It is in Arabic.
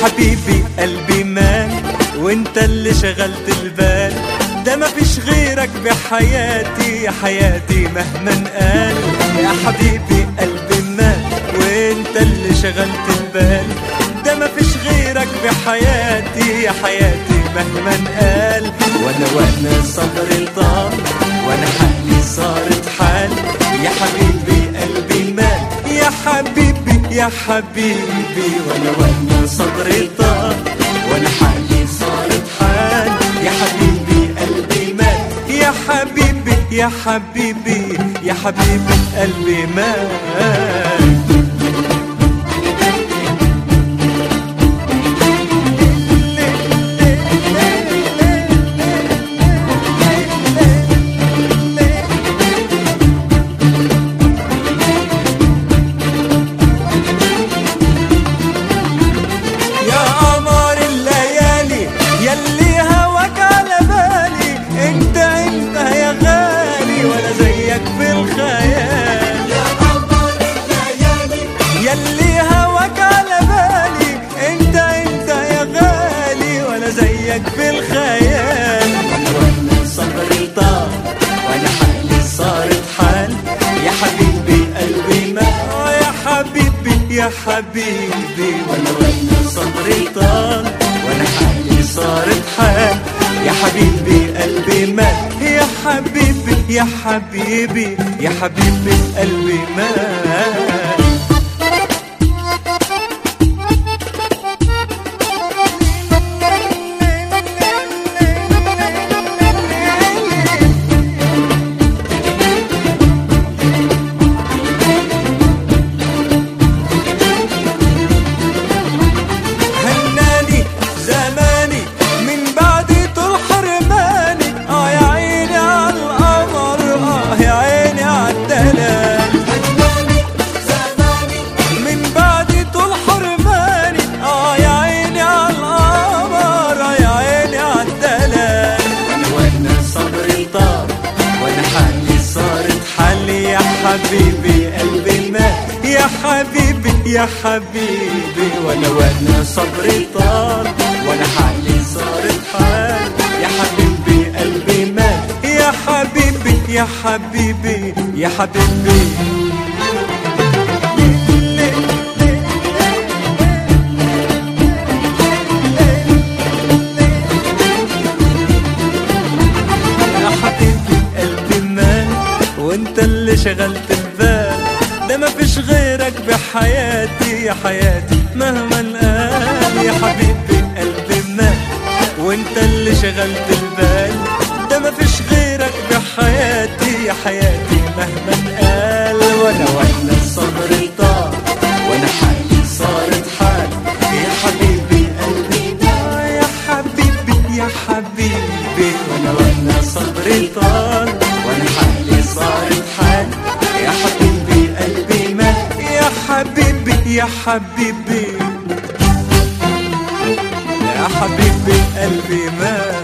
حبيبي قلبي مال وانت اللي شغلت البال، ده مفيش غيرك بحياتي يا حياتي مهما قال. يا حبيبي قلبي مال وانت اللي شغلت البال، ده مفيش غيرك بحياتي يا حياتي مهما قال. وانا صبري طال وانا حالي صارت حال، يا حبيبي قلبي مال يا حبيبي يا حبيبي. وانا صبري طال وانا حالي صارت حال، يا حبيبي قلبي مال يا حبيبي يا حبيبي يا حبيبي قلبي مال. في الخيال يا قمر الليالي يلي هواك على بالي، انت يا غالي ولا زيك في الخيال. وانا صبري طال وانا حالي صارت حال، يا حبيبي قلبي مال يا حبيبي يا حبيبي. وانا صبري طال وانا حالي صارت حال، يا حبيبي قلبي مال يا حبيبي يا حبيبي يا حبيبي قلبي مال. هناني زماني من بعد طول حرماني، يا عيني على القمر يا عيني على الدلال. هناني زماني من بعد طول حرماني، يا عيني على القمر يا عيني على الدلال. وانا صبري طال وانا حالي صارت حالي، يا حبيبي قلبي مات يا حبيبي يا حبيبي. وانا صبري طال وانا حالي صارت حال، يا حبيبي قلبي مات يا حبيبي يا حبيبي يا حبيبي. يا حبيبي قلبي مات وانت اللي شغلت البال، ده مفيش غيرك بحياتي يا حياتي مهما قال. يا حبيبي قلبي مات وانت اللي شغلت البال، ده مفيش غيرك بحياتي يا حياتي مهما قال. وانا صبري طال وانا حالي صارت حال، يا حبيبي قلبي مات يا حبيبي يا حبيبي. وانا صبري طال وانا حالي صارت حال، يا حبيبي قلبي مات يا حبيبي يا حبيبي يا حبيبي قلبي مات.